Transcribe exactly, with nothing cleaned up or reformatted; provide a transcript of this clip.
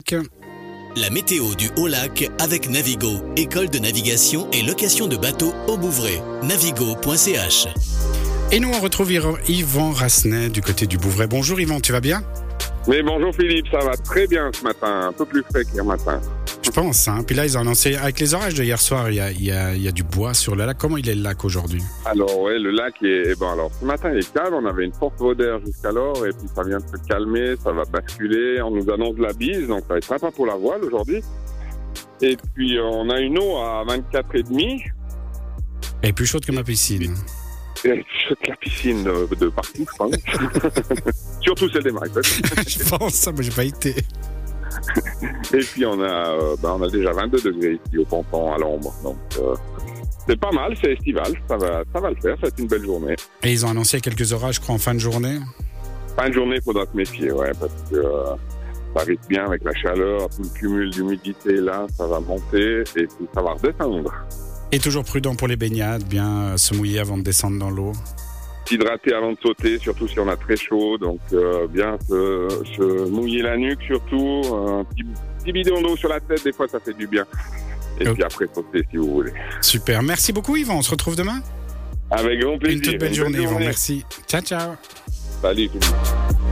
La météo du Haut-Lac avec Navigo, école de navigation et location de bateaux au Bouvray. navigo point c h. Et nous, on retrouve Yvan Rassenet du côté du Bouvray. Bonjour Yvan, tu vas bien ? Mais bonjour Philippe, ça va très bien ce matin, un peu plus frais qu'hier matin. Je pense, hein. Puis là, ils ont annoncé, avec les orages de hier soir, il y a, il y a, il y a du bois sur le lac. Comment il est le lac aujourd'hui ? Alors ouais, le lac est, bon alors ce matin il est calme, on avait une forte odeur jusqu'alors et puis ça vient de se calmer, ça va basculer, on nous annonce de la bise, donc ça va être sympa pour la voile aujourd'hui. Et puis on a une eau à vingt-quatre virgule cinq. Elle est plus chaude que ma piscine. Et la piscine de, de partout, je pense. Surtout celle des Marques. Je pense, ça, moi j'ai pas été. Et puis on a, euh, ben, on a déjà vingt-deux degrés ici au ponton à l'ombre. Donc euh, c'est pas mal, c'est estival, ça va, ça va le faire, c'est une belle journée. Et ils ont annoncé quelques orages, je crois, en fin de journée. Fin de journée, il faudra se méfier, ouais, parce que euh, ça risque bien avec la chaleur, tout le cumul d'humidité là, ça va monter et puis ça va redescendre. Et toujours prudent pour les baignades, bien se mouiller avant de descendre dans l'eau. S'hydrater avant de sauter, surtout si on a très chaud, donc euh, bien se, se mouiller la nuque surtout, un petit, petit bidon d'eau sur la tête, des fois ça fait du bien. Et okay. Puis après sauter si vous voulez. Super, merci beaucoup Yvan, on se retrouve demain. Avec grand plaisir. Une toute belle journée, journée Yvan, merci. Ciao ciao. Salut tout le monde.